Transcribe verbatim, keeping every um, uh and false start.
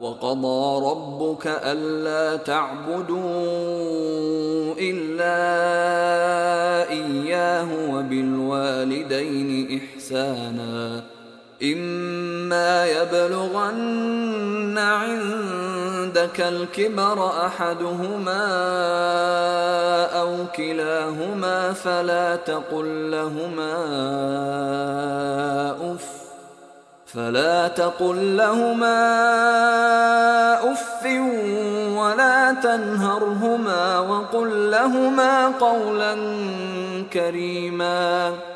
وقضى ربك ألا تعبدوا إلا إياه وبالوالدين إحسانا إما يبلغن عندك الكبر أحدهما أو كلاهما فلا تقل لهما أف فلا تقل لهما أف ولا تنهرهما وقل لهما قولا كريما